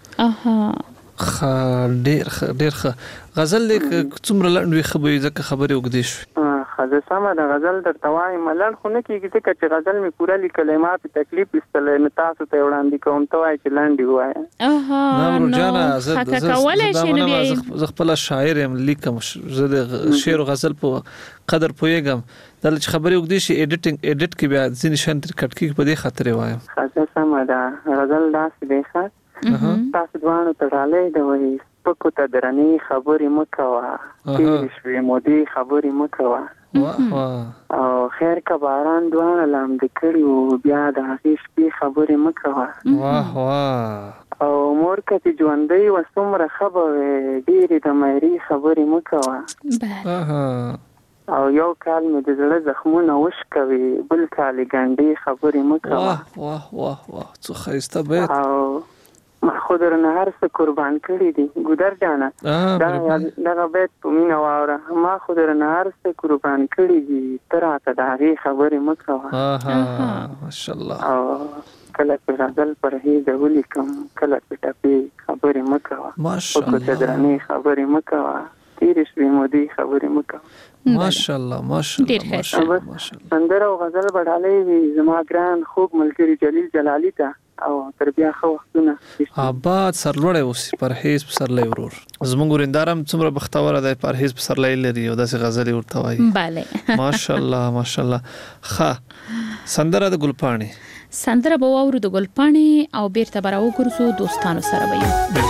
ساتي. ډېر غزل لیک څومره لنډوي خبرې ځکه خبرې وګدې شو. خزه سم د غزل در توای ملل خو نه کیږي ځکه چې غزل می پورا لیکلې ما په تکلیف استلې نه تاسو ته وړاندې کوم توای چې لاندې وای. نو جانا زه خپل شاعر يم لیکم زه د شعر او غزل په قدر پوهیږم. دل چې خبرې وګدې شي اډیټ کې بیا ځین شان تر کټ کې په دې خاطر وایم. خزه سم دا غزل داسې دی ښه تاسو دوانو ته رالې دا وایي پکو ته درنی خبرې مکوا تیر شوی مودي خبرې مکوا او خیر کا باران دوان لام دکړو بیا د هغې شپې خبرې مکوا. واه واه او مور کته ژوندۍ وسومره خبره ډېرې د مېری خبرې مکوا. او یو کال مې د زړه زخمونه وشکوي بل کال ګنډې خبرې مکوا. واه واه واه واه څه ښایسته بیت. او ما خو درنه هر څه قربان کړی دي ګودر جانا دا بیت په مینا واوره ما خو درنه هر څه قربان کړی دي تر اته د هغې خبرې مکوه. ماشاءالله. او کله په غزل پرهیز ولیکم کله په ټپې خبرې مکوه ماشاءالله په درنه خبرې مکوه تیرې شوې مودې خبرې مکوه. ماشاءالله ماشاءالله سندره او غزل بډالې وي زما ګران خوږ ملګری جلیل جلالی ته او تر بیا خو وختونه آباد سرلوړی اوسې پرهیز پسرلی ورور زموږ ورندارم څومره بختوره دی پرهیز پسرلی لري او داسې غزلې ورته وایي بله ماشاءالله ماشاءالله ښه سندره د ګلپاڼې سندره به واورو د ګلپاڼې او بیرته به راوګرځو دوستانو سره به یو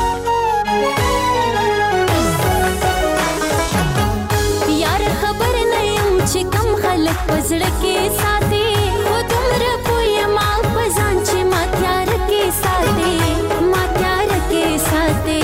چې کم خلک پزړه کې ساتي خو دومره پوهه ما پزان چې ما تیار کې ساتي ما تیار کې ساتي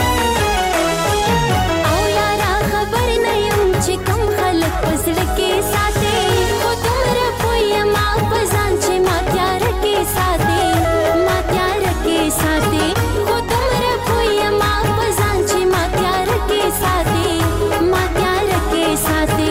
او یارا خبر نه یم چې کم خلک پزړه کې ساتي خو دومره پوهه ما پزان چې ما تیار کې ساتي ما تیار کې ساتي خو دومره پوهه ما پزان چې ما تیار کې ساتي ما تیار کې ساتي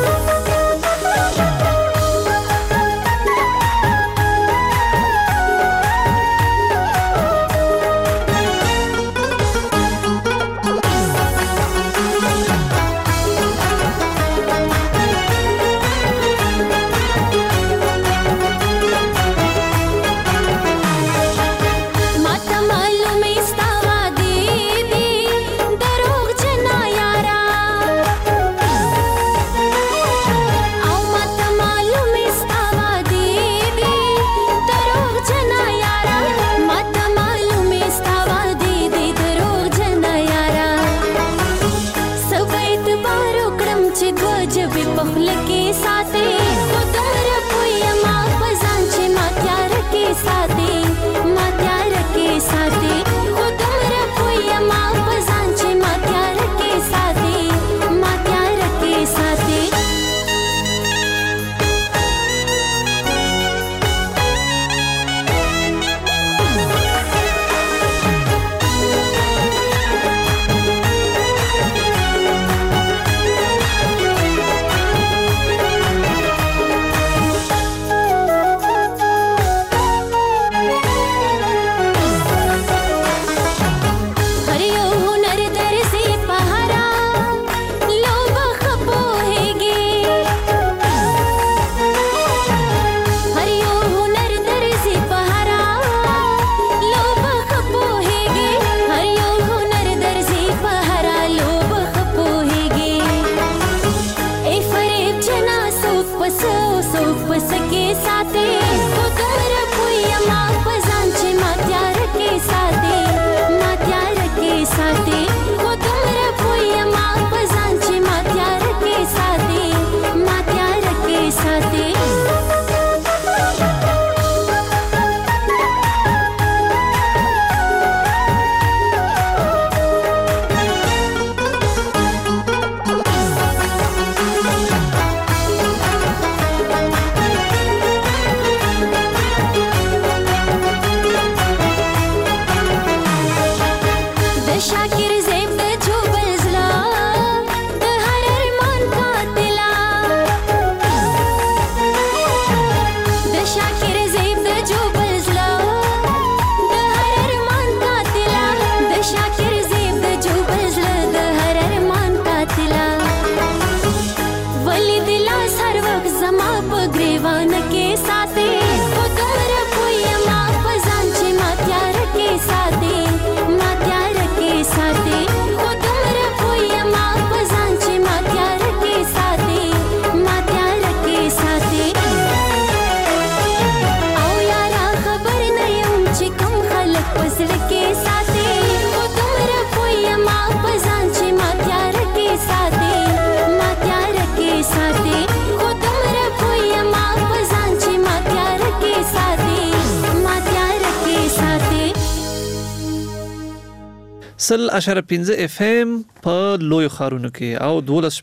سل اشاره 15 اف ام په لوی خارونو کې او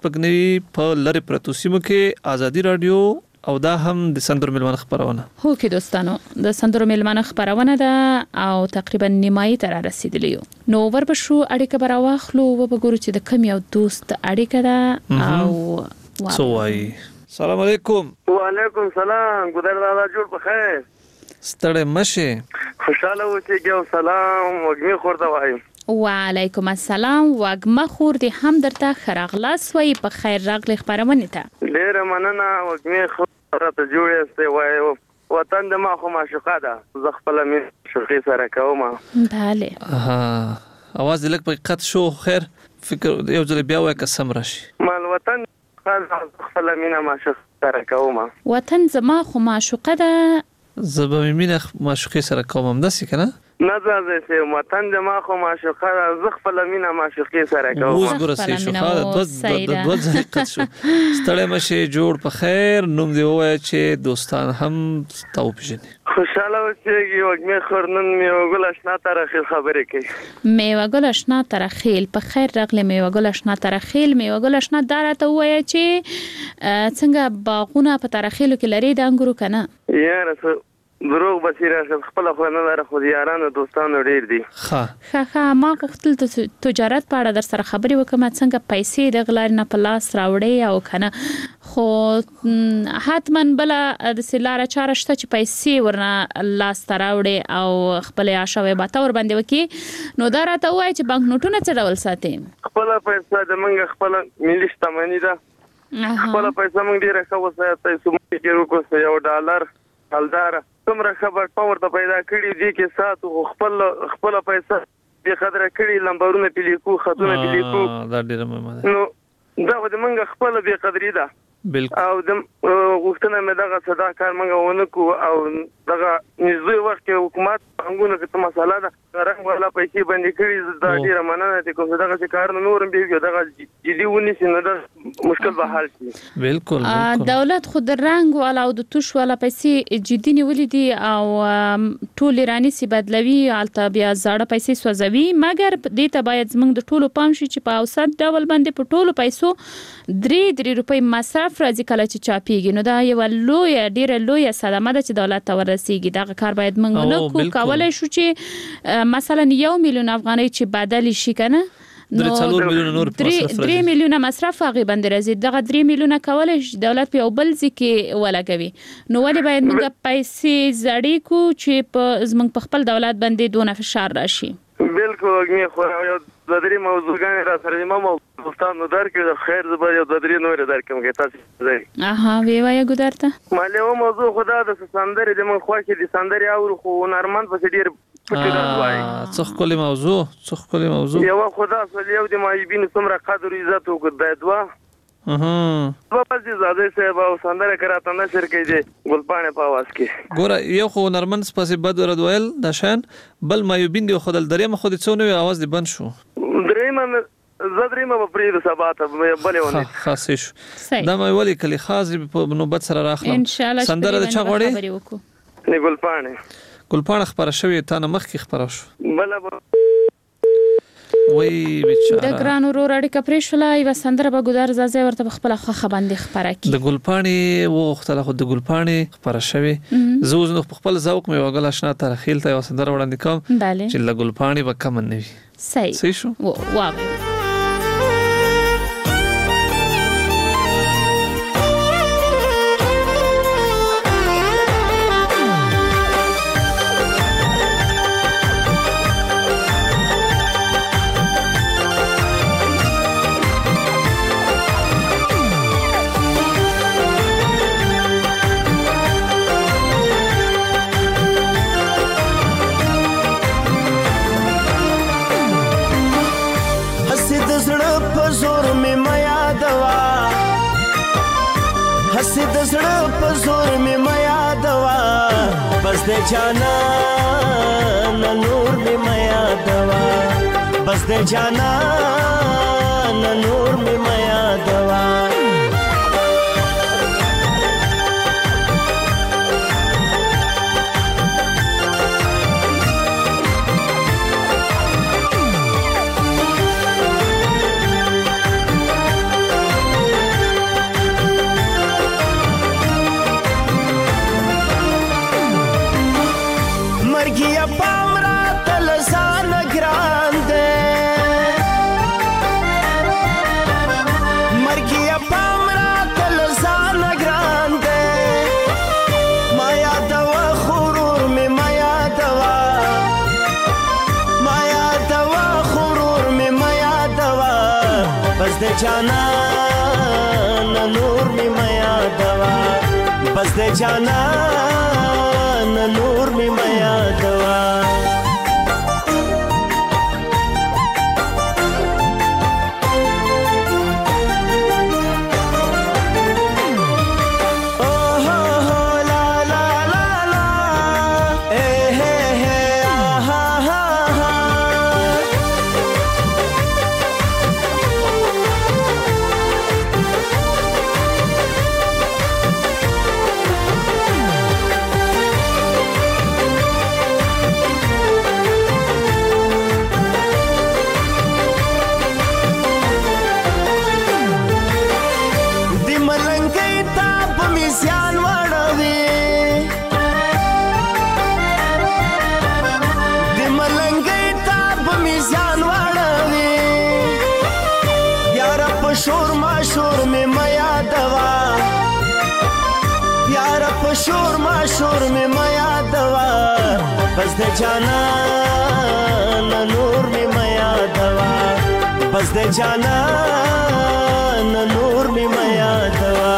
12 په لری پرتو سیمو کې ازادي رادیو او دا هم د سندرو ملمن خبرونه هو کې دوستانو د سندرو ملمن خبرونه ده او تقریبا نیمایي تر رسیدلیو نو وربشو اړیکه براواخلو و بګورو چې د کم یو دوست اړیکه ده او سوای السلام علیکم وعلیکم السلام ګودر دادا جوړ په خیر ستړی مشه خوشاله اوسئ ګو سلام وګمی خورته وایم وعلیکم السلام وګما خور دې هم درته خراغلاس وای په خیر راغلی خبرونه ته ډیر مننه وګمی خور ته جوړې سته وای وطن د ما خو معشوقه ده زه خپل مين شوقي سره کوم. بله اواز لک په قط شو خیر فکر یو ځل بیا وای قسم راشي مال وطن خپل مين معشوق سره کوم. وطن زما خو معشوقه ده زبا مين معشوقي سره کوم هم داسې کنه نه زه وطن د ما خو معشوقه زه خپل مين معشوقي سره کوم. اوس ګورسې شو خاله د ځکه شو ستړی مشه جوړ په خیر نوم دی وای چې دوستان هم تاو پېژني خوشاله اوسېږي وګمه خورنن میوه آشنا ترخیل خبرې کوي میوه ګل آشنا ترخیل په خیر راغله میوه ګل آشنا ترخیل میوه ګل آشنا دارته وای چې څنګه باغونه په ترخیلو کې لري د انګورو کنه یاره دروغ بصیره خپل خو نه لره خو یارانو دوستانو ډیر دي. ښه ما خپل تجارت په اړه در سره خبرې وکم څنګه پیسې د غلار نه په لاس راوړې او کنه خو حتمن بل د سلاره چاره شته چې پیسې ورنه لاس راوړې او خپل عاشوي باته ور باندې وکي نو دا راته وای چې بانک نوټونه څه ډول ساتي خپل پیسې د منګ خپل ملي شتمنۍ ده خپل پیسې موږ ډیره ښه وساتې سمې کې وکړو یو ډالر حلدار څومره خبر پاور ته پیدا کړی دی کې ساتو خپل پیسې به قدر کړی لمبرونه پلیکو خاتونه پلیکو دا ډیره مهمه ده نو دا د منګ خپل به قدرې ده بالکل او د غوښتنه مې دغه صدا کار منګ ونکو او دغه نږدې وخت کې حکومت څنګه کې مساله ده رنګ ولا پیسې باندې کړی دا ډیره مننه ته کوم دغه کار نورم به دغه جدي ونی سي نه مشکل به حل شي. بالکل دولت خود رنګ ولا او د توش ولا پیسې جدي نیولې دي او ټول ایرانی سي بدلوي الته بیا زړه پیسې سوځوي مګر دې ته باید زمنګ د ټولو پام شي چې په اوسط ډول باندې په ټولو پیسو 3 روپۍ مصرف راځي کله چې چاپیږي نو دا یو لوی ډیره لوی صدمه ده چې دولت ته ورسیږي دا کار باید موږ نه کولای شو چې مثلا 1 میلیون افغانۍ چې بدل شي کنه 3 میلیونه مصرف هغه باندې راځي دغه 3 میلیونه کولای شي دولت په بل ځکه ولګوي نو ولې باید موږ پیسې زړې کو چې په زمنګ په خپل دولت باندې دونه فشار راشي. بالکل مې خو یو د درې موضوعګان را سره ما دوستانو درکې خیر زبر یو د درې نور درکم کې تاسو زه وی وای ګدارته مالې و موضوع خدا د سندرې د من خو کې د سندرې او خو نرمن په ډیر پټه راوای څه کولې موضوع یو خدا سره یو د مایبین څومره قدر عزت وکړه دوا بابا دې زاده صاحب او سندره کراته نشر کې دي ګلپانه په आवाज کې ګوره یو خو نرمن سپاسي بد ردویل د شان بل مایوبین دی خدل دریم خو دې څونه आवाज دی بند شو درېمه په پریده سبا ته بلې ونه خاصه شو دا مې ولي کلی خاص په نوبت سره راخلم سندره د چا غوړي نه ګلپانه خبره شوې تا نه مخ کې خبره شو بل وای بیچاره د ګران ورور اړیکه پرېښوله یو سندره به ګودار زازه ورته خپل خخه باندې خبره کی د ګلپانې وختله خو د ګلپانې خبره شوې زوز نو خپل ذوق مې وګل آشنا ترخیل ته سندره وړاندې کوم چې د ګلپانې به کم نه وي صحیح شو واو هسې د زړه په زور مې میا دوا بس د جانان نور مې میا دوا بس د جانان نور مې میا دوا جانان نور می میا دوا بس د جانان شور ما شور می ما یادوا بس د جانان نور می ما یادوا بس د جانان نور می ما یادوا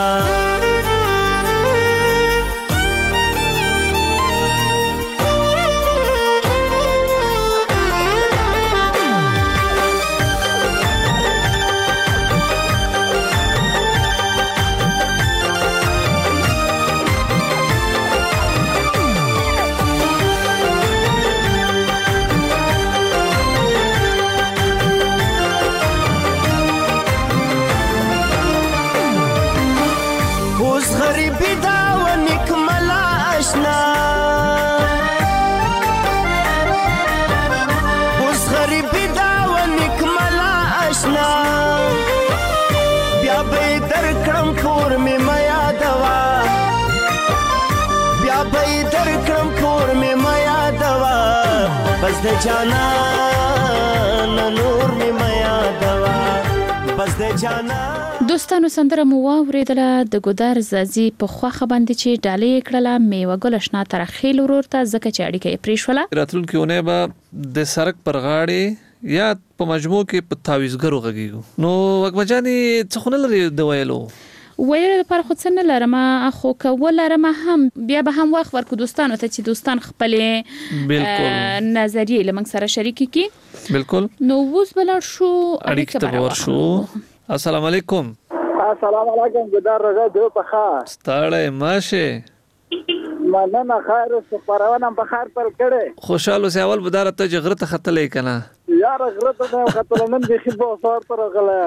بس د جانان نور می ما یادوا بس د جانان. دوستانو سندره مو واوریدله د ګودر زازي په خوخه باندې چې ډالۍ کړله میوه ګل آشنا تر خیل ورور ته ځکه چې اړیکه یې پریښوله. راتلونکي اونۍ به د سړک پر غاړې یا په مجموع کې په تعویضګرو غږیږو. نو وګمجاني څه خو نه لري د ویلو ویلو لپاره خو څه نه لرم خو که ولرم هم بیا به هم وخت ورکو دوستانو ته چې دوستان خپل نظریې له موږ سره شریک کړي. بالکل. نو اوس بلار شو اړیکه ته ورشو. السلام علیکم. السلام علیکم ګدار رضا دې په خیر ستړی ماشه مننه خیر څه پرونه په خیر پر کړه خوشاله سي اول بدار ته جغره ته خطلې کنه یار غره ته خطل نن به خبو صار تر غلا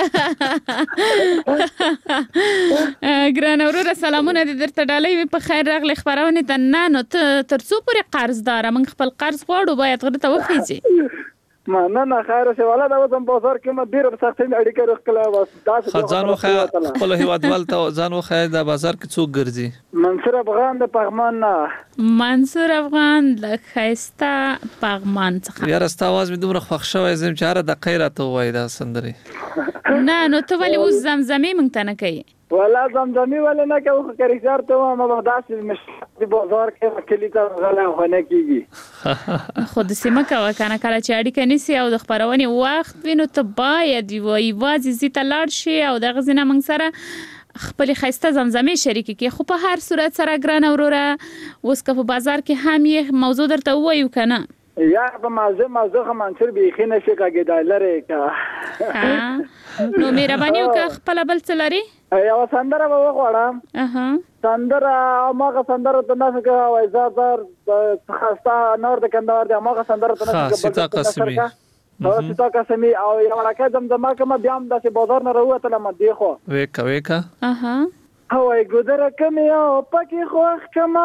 ګران اورور سلامونه دې درته ډالۍ په خیر راغلی خبرونه ته نه نو تر څو پورې قرضدار من خپل قرض غواړو باید غره ته وخیږي مننه خیر شه ولا دا وزن بازار کې ما ډیر په سختۍ اړیکه راخله واس تاسو خزان وخه خپل هیوادوال ته ځان وخه د بازار کې څوک ګرځي منصور افغان د پغمان نه منصور افغان د خيستا پغمان څخه یار است आवाज مې دومره خوښ شوی زم چې اره د خیرات وای دا سندري نه نو ته ولې اوس زمزمې مونږ ته نه کوي ولا زمزمې ولې نه کوي کریزار ته ما بغداد مش د بازار کې کلی ته غلا ونه کیږي خود سیمه کا وکنه کله چې اړیکه نسی او د خبرونې وخت وینو ته باید وای وازي زیته لاړ شي او د غزنه مونږ سره خپل خيسته زمزمې شریک کی خو په هر صورت سره ګران اوروره اوس که په بازار کې هم یې موضوع درته وایو کنه یا په موضوع منصور به خینه شي کېدای لري کا نو مهرباني وکړه خپل بل څه لري یو سندره به وغواړم سندره ماغه سندره ته نه څنګه وای زادر خاصه نور د کندهار د ماغه سندره ته نه څنګه قسمي ستا قسمي او یو راکه زمزمه کوم بیا هم د بازار نه وروته لم دی خو وېکا هوای ګودره کمی او پکې خوښ کما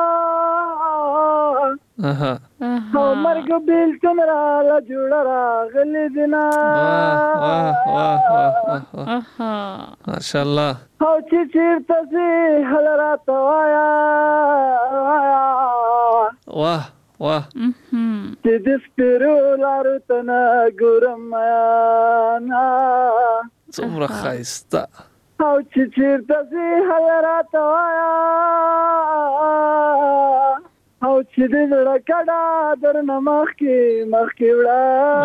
او مرګ بیل څومره لا جوړ راغلی دینا ماشاء الله او چې چیرته سي هل راته وایا واه چې د سپیرو لارو ته نه ګورم نه څومره ښایسته او چې چیرته سي هل راته وایا او چې د زړه کډه درنه مخکې وړه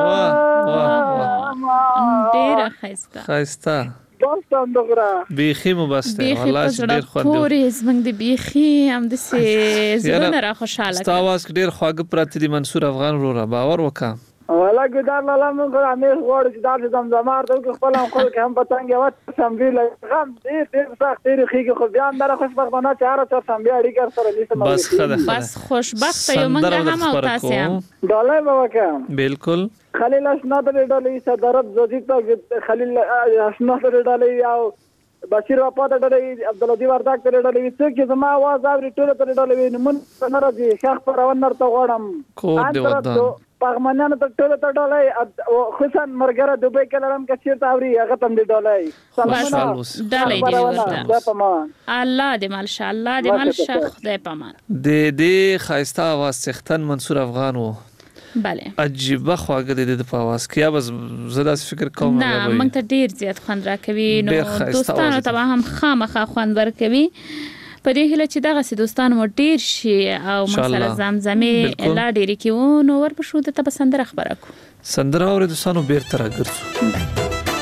ډېره ښایسته دوستان دغره بیخي مبسته والله ډېر خوند پورې زمنګ د بیخي هم د سي زړه را خوشاله ستا आवाज ډېر خواږه پراته دي منصور افغان وروره باور وکړه ولا ګدار لاله موږ امیر غوړ چې دا زمزمار ته خپل خلک هم پتنګ وات سمویل غم دې سخت تاریخي خو بیا اندره خوشبختانه چې هر څه سم بیا اړیکه سره نیسم بس خوشبخت یو موږ هم او تاسو هم ډالای بابا بالکل خلیل اشناد ډالۍ صدرت زدید خلیل اشناد ډالۍ او بشیر وپات ډالۍ عبدالعزیز ورداک ډالۍ څوک چې زما आवाज اوري ټول ته ډالۍ نمون ناراضي شیخ پرون نرته غوړم کو دی ودان پغمنان ته ټول ته ډالۍ حسین مرګره دوبۍ کلرم کچیر ته اوري هغه تم دی ډالۍ ډالۍ دی الله دې مالشه الله دې مالشه خدای پامان دې خایسته आवाज سختن منصور افغان وو بله عجیب خواږه د په आवाज کې بس زدا فکر کوم نه موږ ته ډیر زیات خوند راکوي نو دوستانو ته هم خامخا خوند ورکوي په دې هله چې دغه دوستان مو ډیر شي او مسله زمزمه لا ډیر کیو نو ور په شو د تب سندره خبره کو سندره اور دوستانو بیرته راګرځو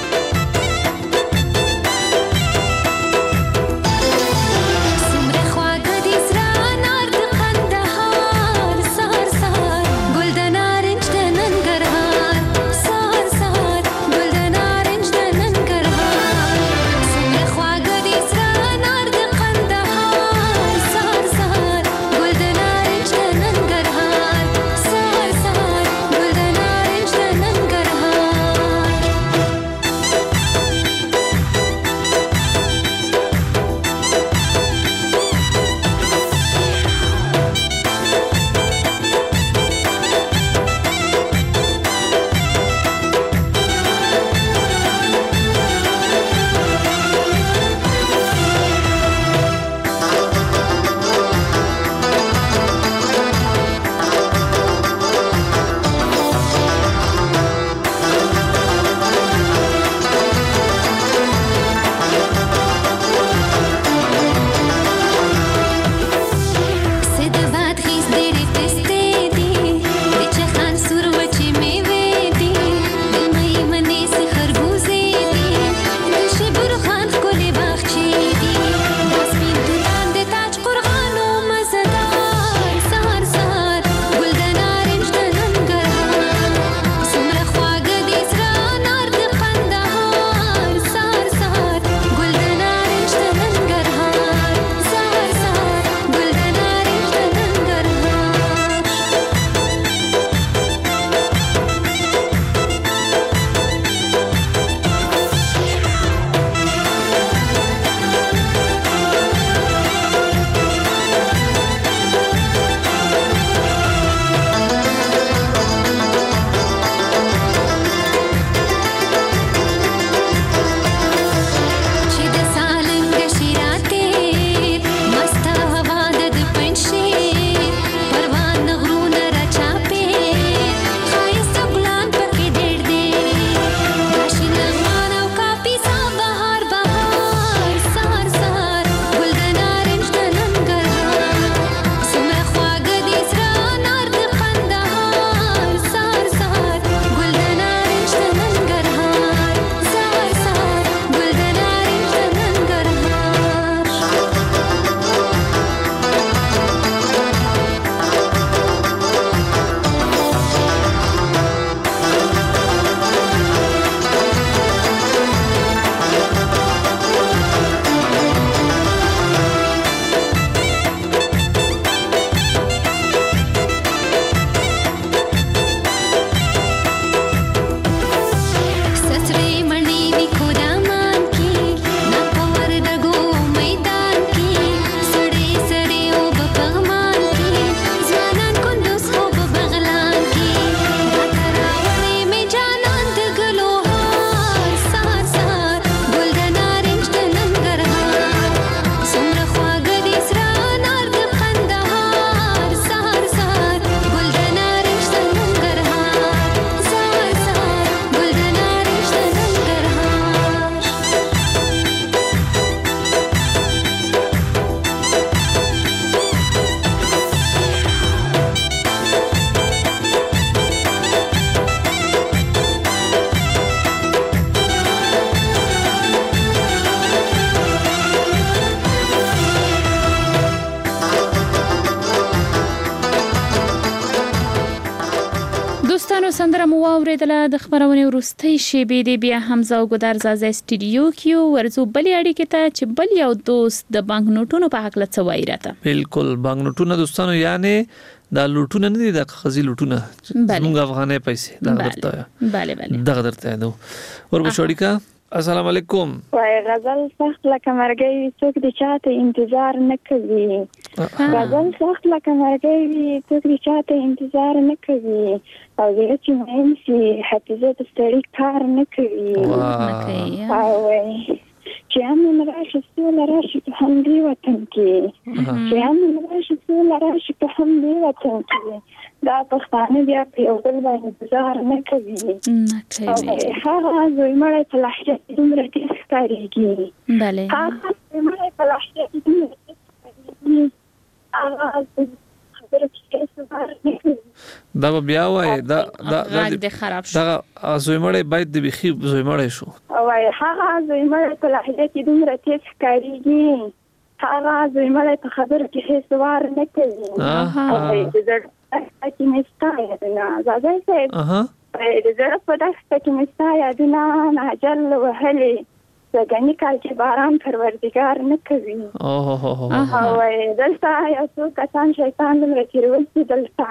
سندره مو اوریدله د خبرونه ورستۍ شیبې دی بیا حمزه او ګدار زازه سټډیو کې ورزو بلې اړیکې ته چې بل یو دوست د بانک نوټونو په حق لڅ وایي راته بالکل بانک نوټونه دوستانو یعنی دا لوټونه نه دي د خزي لوټونه زموږ افغاني پیسې دا درته bale دغه درته نو وربشوړیکا السلام علیکم وای غزل سخت لکه مرګي څوک د چاته انتظار نه کوي غزل سخت لکه مرګي څوک د چاته انتظار نه کوي او زه چې مې سي حافظه د ستړي کار نه کوي او چې هم راشي سول راشي په همدې وطن کې چې هم راشي سول راشي په همدې وطن کې دا پښتانه بیا په یو بل باندې گزار نه کوي هغه زوی مړی په لحظه کې دومره تېز ښکارېږي بله هغه زوی مړی په لحظه کې دومره تېز ښکارېږي کېږي هغه خبره کې څه دا به بیا وای دا غږ دې خراب شو دا زویمړی باید د بيخي زویمړی شو وای هغه زویمړی په لهجه کې دومره تیز ښکارېږي هغه زویمړی په خبره کې هیڅ وار نه کوي د زړه کې مې ستا یادونه زاده صاحب د زړه په دښته کې مې ستا یادونه نهجل وهلې څنګه کال چې باران پروردګار نه کوي وای دلته یو څو کسان شیطان دومره تېرول چې دلته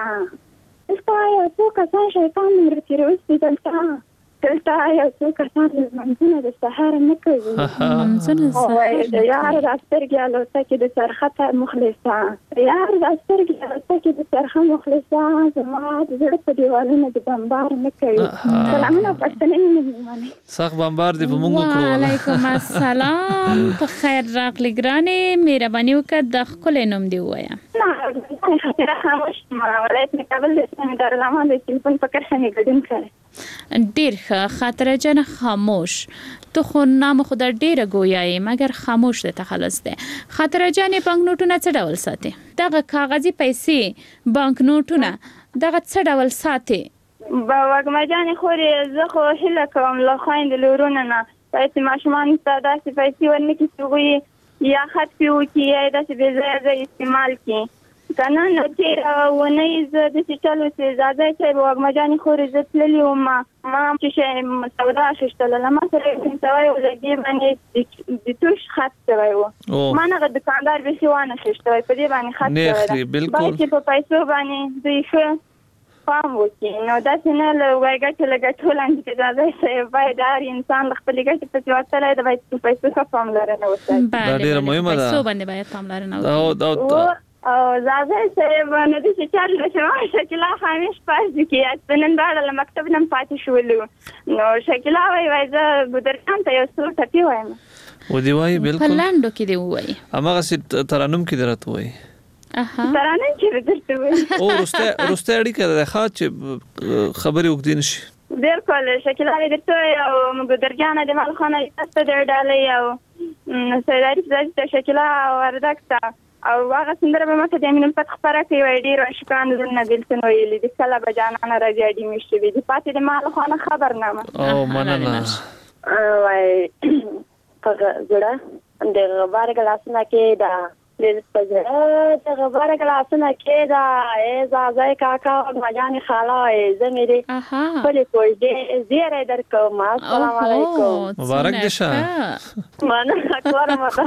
یو څو کسان شیطان دومره تېرول چې دلته یو څو کسان لمونځونه د سهار نه کوي وای د یار د سترګې الوتکې د سرخطه مخلصه یار د سترګې الوتکې د سرخه مخلصه زما د زړه په دیوالونو د بمبار نه کوي سلامونه پښتنې مېلمانه سخت بمبار دی په موږ کړو وعلیکم السلام په خیر راغلی ګرانې مهرباني وکړه د خپل نوم دی وایا خاطره خاموش ولایت کابل د دارالعلوم د تلیفون په کرښه ګډون کړي ډیر خاطره جن خاموش تو خو نام خدا ډیره گویای مگر خاموش ده تخلص ده خاطره جن بانک نوټونه څه ډول ساتي دغه کاغذي پیسې بانک نوټونه دغه څه ډول ساتي وګما جان خوري زه خو هله کوم له خويند لورونه نه پیسې ماشومان ستاده پیسې ورنکې سوغي یا خط پیو کی یا د څه به استعمال کی کنه نو چې ونه زه د چلو سي زاده چې وګما جان خوري زه تللی و ما چې سودا ششتل لما سره سوي ولګي باندې د توش خط سوي و ما نه د دکاندار به شوانه ششتوي په دې باندې خط سوي بالکل چې په پیسو باندې دوی ښه فهم وکړي نو دا څنګه لږه چې لږه ټولنه کې زاده سي باید انسان خپل ګټه په وسیله د پیسو ښه فهم لرنه وسه دا ډیره مهمه ده پیسو باندې باید فهم لرنه او زاده صاحب نو د چارج شکل خامش پاس کی نن باندې مکتب نن پاتې شولو نو شکل وای زه ګدران ته یو څو ټپی وایم و دی وای بالکل پلاندو کې دی وای امغه سي ترانم کې درته وای ترانم کې درته وای او روسته اړیکه ده چې خبري وکړین شي بالکل شکل درته او ګدرجانه د مالخانه است ډالې او سیداری د شکل وردکتا او هغه سندره به ماته د امین فتح خبره کوي ډیر شکران درنه دلته ویلې د کله بجانانه راځي اډی مشته دي پاتې د مال خانه خبرنامه او مننه وای په زړه د غبار ګلاسونه کې دا د پزړه د غبار ګلاسونه کې دا زازای کاکا او مجان خاله زميري په کوی دې زیره درکوم السلام علیکم مبارک دشه مانه اکبر مده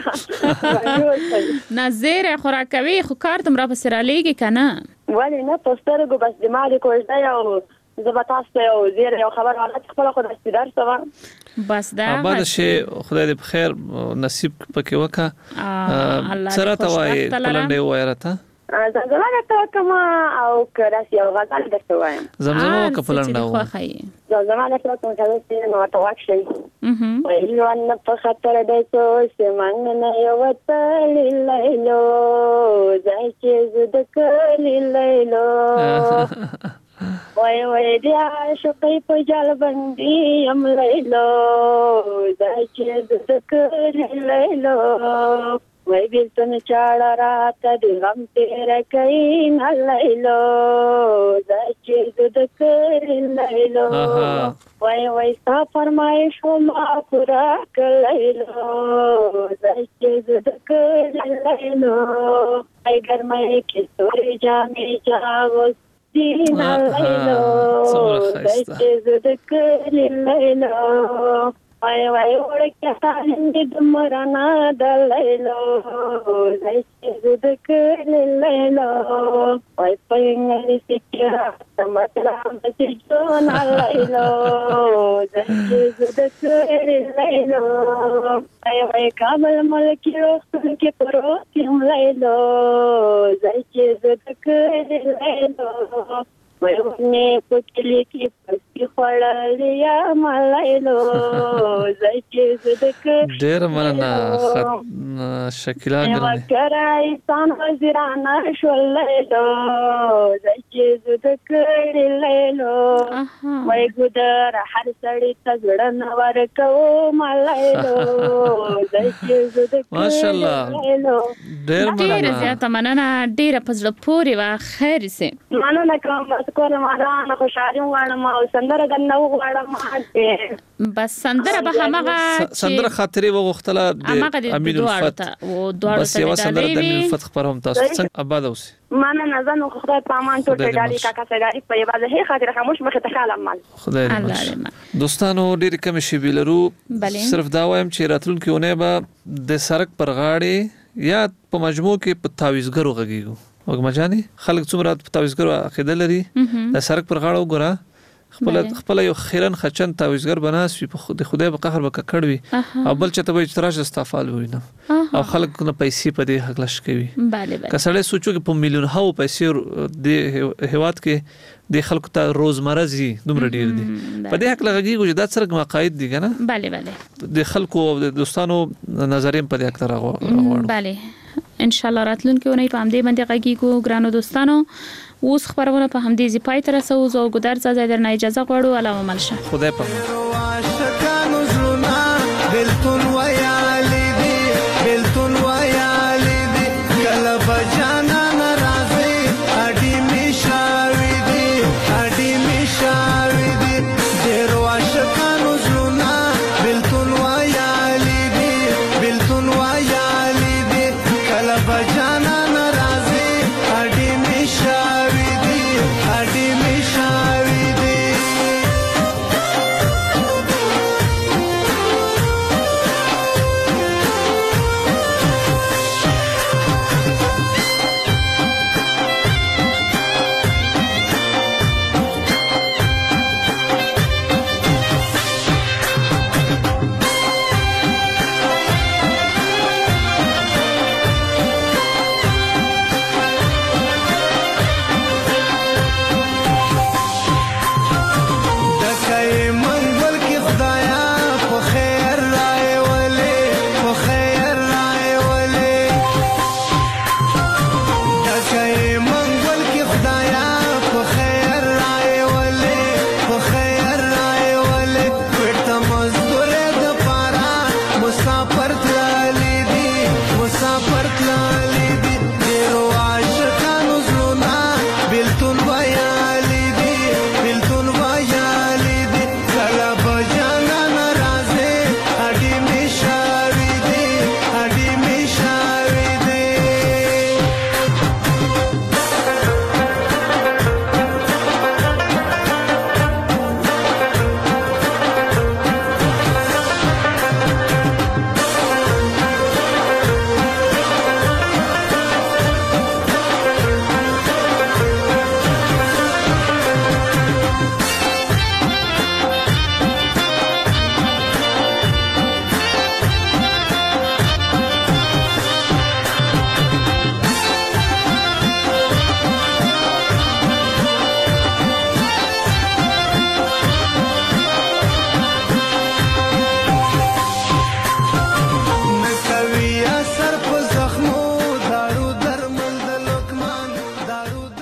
نظر خوراکوي خو کار تم را پسې را لېږي کنه ولی نه پسترګو بس د مالي کوژده یو زبتاسته یو زیره یو خبر حالت خپل خو د استدار سوا بس دا بعد شي خدای دې بخیر نصیب پکې وکا سره ته وای پلنډه وایرته زمزمه ته کما او کراسی او غزل درته وایم زمزمه کپلنډه و زمزمه ته کوم چې نو تواکشي ویلوان په خطر د څو سیمن نه یو تل لیلو ځای چې زد کل لیلو وای دی عاشقې په جال باندې ام لیلو ځای چې زد کل لیلو وای بیلتون چاړه راته د غم تیر کین لیلو ځای چې زد کل لیلو وای ستا فرمایش ما پورا کلیلو ځای چې زد کل لیلو ای ګرمای کې سوري جامې چاوس دینا لیلو ځای چې زد کل لیلو وای ورکه تاندې د مرانا د لیلو ځای چې زد کل لیلو وای پېنګې سکه تمتلا چې جون لیلو ځای چې زد کل لیلو وای کابل ملک روستن کې پروتیم لیلو ځای چې زد کل لیلو وای ونه پکلی کې پسې دې خوړل یا ملایلو زکه صدق ډیر مننه شکیلا ګرانه کرای سان وزیرانه شولایلو زکه صدق لیلو وای ګدر هر سړی تزړن ورکو ملایلو زکه صدق ماشاءالله ډیر مننه زیاته مننه ډیر پزړه پوري وا خیر سي مننه کوم بس کول ما خوشاله واړم او سندره غنو واړم بس سندره به همغه سندره خاطرې وغختله د امین الفتح او دوړو بس یو سندره د امین الفتح خبرهم تاسو څنګه آباد اوسئ مننه زنه خدای پامان ټول ډالي کاکا سګاری په یوه هي خاطر خاموش مخه تخاله مال خدای دې دوستانو ډیر کم شي بیلرو صرف دا وایم چې راتلونکي ونه به د سرک پر غاړې یا په مجموع کې په تعویزګرو غږیږو وګمجاني خلک څومره په تعویزګرو عقیده لري د سرک پر غاړه وګوره خپل یو خیرن خچن تعویزګر بناس وي په خدای په قهر وکړ وي او بل چته به اعتراض استفال وي نه او خلک نه پیسې په دې حق لش کوي کسړې سوچو کې په میلیون هاو پیسې د هواد کې د خلکو ته روزمره زی دومره ډیر دي په دې حق لګیږي چې دا څرګ مقاید دي کنه bale د خلکو او د دوستانو نظریم په دې حق راغواړو bale ان شاء الله راتلونکي ونی په همدې باندې غږیږو ګرانو دوستانو اوس خبرونه په همدې ځای پای ته رسو زو ګدر ځای درنه اجازه غواړو علاوه ملشه خدای په